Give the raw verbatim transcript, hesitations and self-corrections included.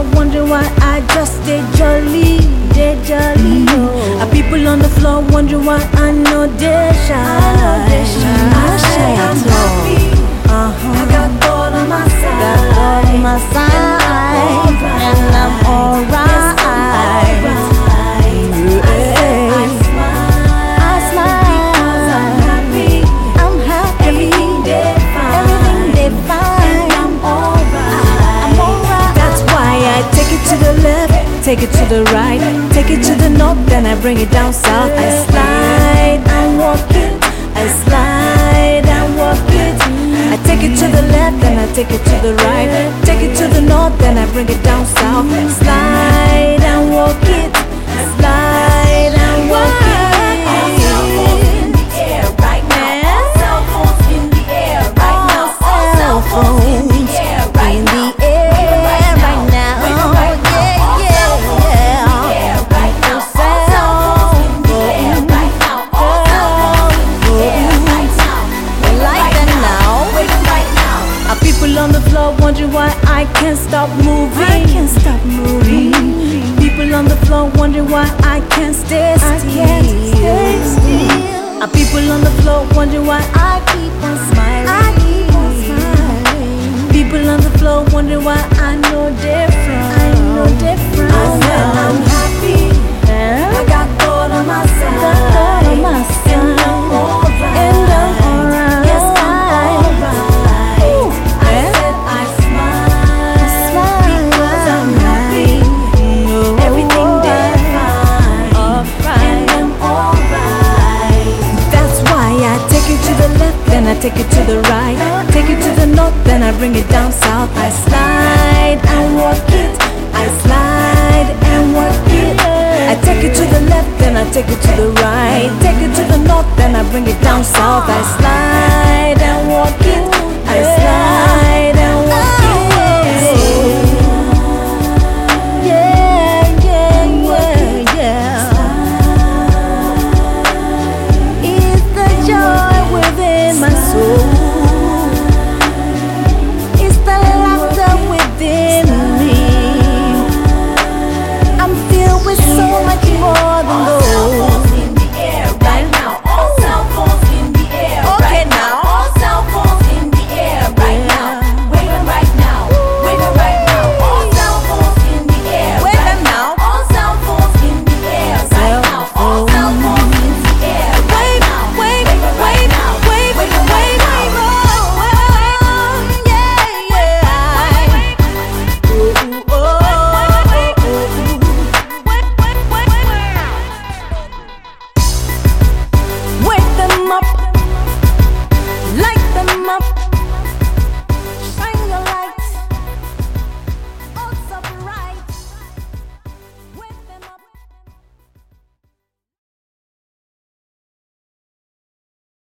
wondering why I just stay jolly, they jolly. Mm-hmm. Are people on the floor wondering why I know they shy? I know they shy. I shy I'm at all. happy. Uh-huh. I got God on my side. Got God on my side, and I'm alright. Take it to the right, take it to the north, then I bring it down south. I slide and walk it, I slide and walk it. I take it to the left, then I take it to the right. Take it to the north, then I bring it down south. Slide and walk it, slide and walk it. Cell phones in the air right now. Cell phones in the air right now. Cell phones in the air right now. On the floor wondering why I can't stop moving. I can't stop moving. People on the floor wondering why I can't stay still. I can't stay still. Are people on the floor wondering why I keep on smiling? I keep on smiling. People on the floor wondering why I know different. I know different. I said I'm happy. Yeah. I got God on my side. Got God on my side. And I'm alright. And I'm alright. Yes, I'm alright. Then I take it to the right, take it to the north, then I bring it down south. I slide and walk it, I slide and walk it. I take it to the left, then I take it to the right. Take it to the north, then I bring it down south. I slide and walk it.